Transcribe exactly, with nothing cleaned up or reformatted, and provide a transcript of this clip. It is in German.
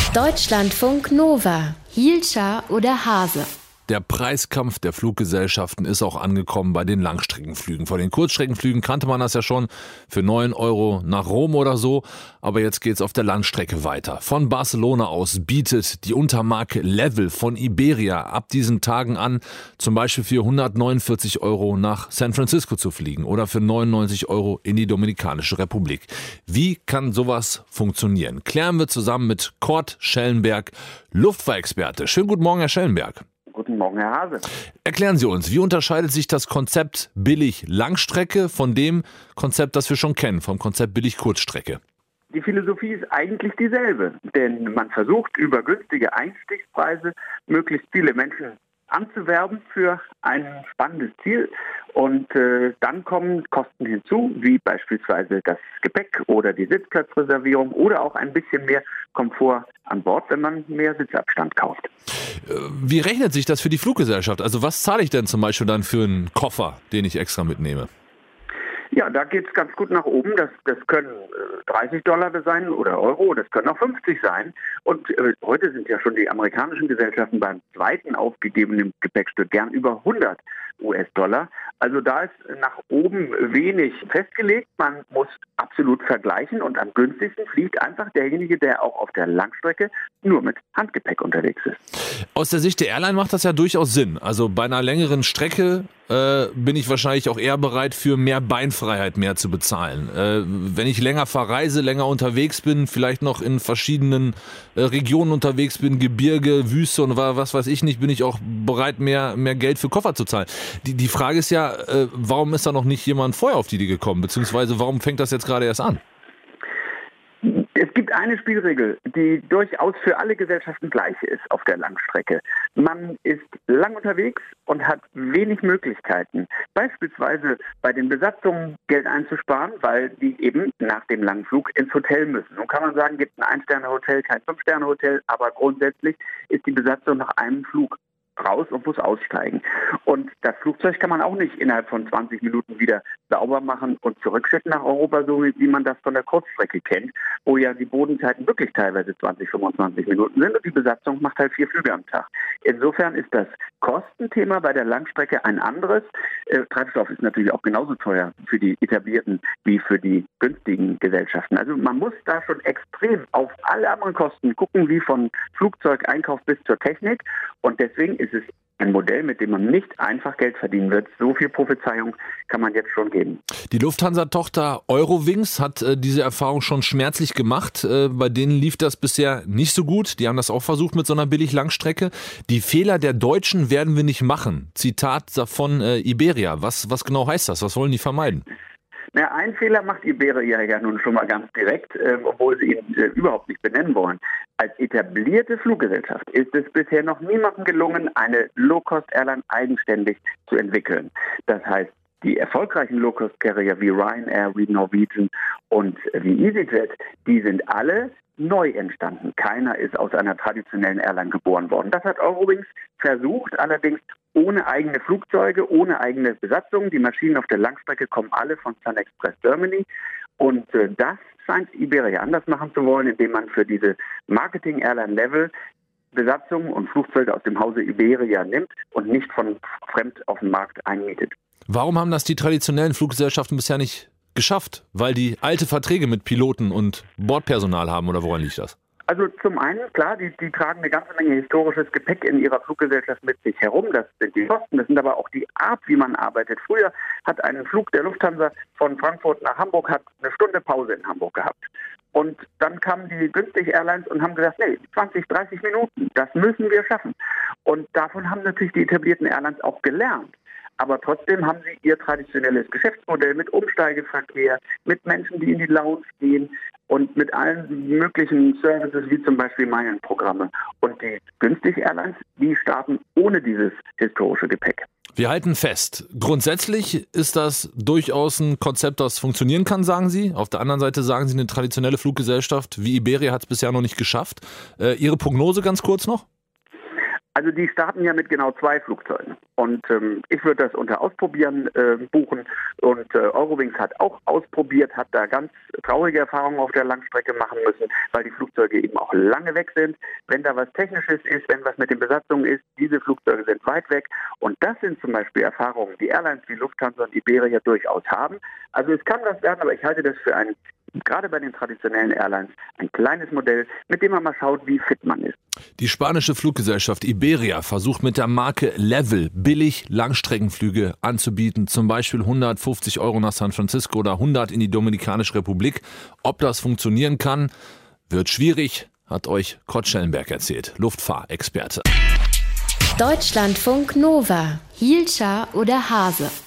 Deutschlandfunk Nova. Hielscher oder Hase? Der Preiskampf der Fluggesellschaften ist auch angekommen bei den Langstreckenflügen. Vor den Kurzstreckenflügen kannte man das ja schon für neun Euro nach Rom oder so. Aber jetzt geht's auf der Langstrecke weiter. Von Barcelona aus bietet die Untermarke Level von Iberia ab diesen Tagen an, zum Beispiel für hundertneunundvierzig Euro nach San Francisco zu fliegen oder für neunundneunzig Euro in die Dominikanische Republik. Wie kann sowas funktionieren? Klären wir zusammen mit Kurt Schellenberg, Luftfahrexperte. Schönen guten Morgen, Herr Schellenberg. Guten Morgen, Herr Hase. Erklären Sie uns, wie unterscheidet sich das Konzept Billig-Langstrecke von dem Konzept, das wir schon kennen, vom Konzept Billig-Kurzstrecke? Die Philosophie ist eigentlich dieselbe, denn man versucht über günstige Einstiegspreise möglichst viele Menschen anzuwerben für ein spannendes Ziel und äh, dann kommen Kosten hinzu, wie beispielsweise das Gepäck oder die Sitzplatzreservierung oder auch ein bisschen mehr Komfort an Bord, wenn man mehr Sitzabstand kauft. Wie rechnet sich das für die Fluggesellschaft? Also was zahle ich denn zum Beispiel dann für einen Koffer, den ich extra mitnehme? Ja, da geht es ganz gut nach oben. Das, das können äh, dreißig Dollar sein oder Euro, das können auch fünfzig sein. Und äh, heute sind ja schon die amerikanischen Gesellschaften beim zweiten aufgegebenen Gepäckstück gern über hundert US-Dollar. Also da ist nach oben wenig festgelegt. Man muss absolut vergleichen und am günstigsten fliegt einfach derjenige, der auch auf der Langstrecke nur mit Handgepäck unterwegs ist. Aus der Sicht der Airline macht das ja durchaus Sinn. Also bei einer längeren Strecke äh, bin ich wahrscheinlich auch eher bereit, für mehr Beinfreiheit mehr zu bezahlen. Äh, wenn ich länger verreise, länger unterwegs bin, vielleicht noch in verschiedenen äh, Regionen unterwegs bin, Gebirge, Wüste und was weiß ich nicht, bin ich auch bereit, mehr, mehr Geld für Koffer zu zahlen. Die, die Frage ist ja, äh, warum ist da noch nicht jemand vorher auf die Idee gekommen? Beziehungsweise warum fängt das jetzt gerade erst an? Es gibt eine Spielregel, die durchaus für alle Gesellschaften gleich ist auf der Langstrecke. Man ist lang unterwegs und hat wenig Möglichkeiten, beispielsweise bei den Besatzungen Geld einzusparen, weil die eben nach dem langen Flug ins Hotel müssen. Nun kann man sagen, gibt ein Ein-Sterne-Hotel, kein Fünf-Sterne-Hotel, aber grundsätzlich ist die Besatzung nach einem Flug raus und muss aussteigen. Und das Flugzeug kann man auch nicht innerhalb von zwanzig Minuten wieder sauber machen und zurückschicken nach Europa, so wie man das von der Kurzstrecke kennt, wo ja die Bodenzeiten wirklich teilweise zwanzig, fünfundzwanzig Minuten sind und die Besatzung macht halt vier Flüge am Tag. Insofern ist das Kostenthema bei der Langstrecke ein anderes. Äh, Treibstoff ist natürlich auch genauso teuer für die etablierten wie für die günstigen Gesellschaften. Also man muss da schon extrem auf alle anderen Kosten gucken, wie von Flugzeugeinkauf bis zur Technik, und deswegen ist es ein Modell, mit dem man nicht einfach Geld verdienen wird. So viel Prophezeiung kann man jetzt schon geben. Die Lufthansa-Tochter Eurowings hat äh, diese Erfahrung schon schmerzlich gemacht. Äh, bei denen lief das bisher nicht so gut. Die haben das auch versucht mit so einer Billig-Langstrecke. Die Fehler der Deutschen werden wir nicht machen. Zitat von äh, Iberia. Was, was genau heißt das? Was wollen die vermeiden? Na, ein Fehler macht Iberia ja nun schon mal ganz direkt, äh, obwohl sie ihn äh, überhaupt nicht benennen wollen. Als etablierte Fluggesellschaft ist es bisher noch niemandem gelungen, eine Low-Cost-Airline eigenständig zu entwickeln. Das heißt, die erfolgreichen Low-Cost-Carrier wie Ryanair, wie Norwegian und wie EasyJet, die sind alle neu entstanden. Keiner ist aus einer traditionellen Airline geboren worden. Das hat Eurowings versucht, allerdings ohne eigene Flugzeuge, ohne eigene Besatzung. Die Maschinen auf der Langstrecke kommen alle von Sun Express Germany. Und äh, das scheint Iberia anders machen zu wollen, indem man für diese Marketing-Airline-Level Besatzungen und Flugzeuge aus dem Hause Iberia nimmt und nicht von fremd auf dem Markt einmietet. Warum haben das die traditionellen Fluggesellschaften bisher nicht geschafft? Weil die alte Verträge mit Piloten und Bordpersonal haben, oder woran liegt das? Also zum einen, klar, die, die tragen eine ganze Menge historisches Gepäck in ihrer Fluggesellschaft mit sich herum. Das sind die Kosten, das sind aber auch die Art, wie man arbeitet. Früher hat ein Flug der Lufthansa von Frankfurt nach Hamburg hat eine Stunde Pause in Hamburg gehabt. Und dann kamen die günstig Airlines und haben gesagt, nee, zwanzig, dreißig Minuten, das müssen wir schaffen. Und davon haben natürlich die etablierten Airlines auch gelernt. Aber trotzdem haben sie ihr traditionelles Geschäftsmodell mit Umsteigeverkehr, mit Menschen, die in die Lounge gehen und mit allen möglichen Services, wie zum Beispiel Meilenprogramme. Und die günstig Airlines, die starten ohne dieses historische Gepäck. Wir halten fest, grundsätzlich ist das durchaus ein Konzept, das funktionieren kann, sagen Sie. Auf der anderen Seite sagen Sie, eine traditionelle Fluggesellschaft wie Iberia hat es bisher noch nicht geschafft. Äh, Ihre Prognose ganz kurz noch? Also die starten ja mit genau zwei Flugzeugen. Und ähm, ich würde das unter Ausprobieren äh, buchen. Und äh, Eurowings hat auch ausprobiert, hat da ganz traurige Erfahrungen auf der Langstrecke machen müssen, weil die Flugzeuge eben auch lange weg sind. Wenn da was Technisches ist, wenn was mit den Besatzungen ist, diese Flugzeuge sind weit weg. Und das sind zum Beispiel Erfahrungen, die Airlines wie Lufthansa und Iberia durchaus haben. Also es kann was werden, aber ich halte das für ein, gerade bei den traditionellen Airlines, ein kleines Modell, mit dem man mal schaut, wie fit man ist. Die spanische Fluggesellschaft Iberia versucht mit der Marke Level billig Langstreckenflüge anzubieten, zum Beispiel hundertfünfzig Euro nach San Francisco oder hundert in die Dominikanische Republik. Ob das funktionieren kann, wird schwierig, hat euch Kurt Schellenberg erzählt, Luftfahrexperte. Deutschlandfunk Nova, Hielscher oder Hase.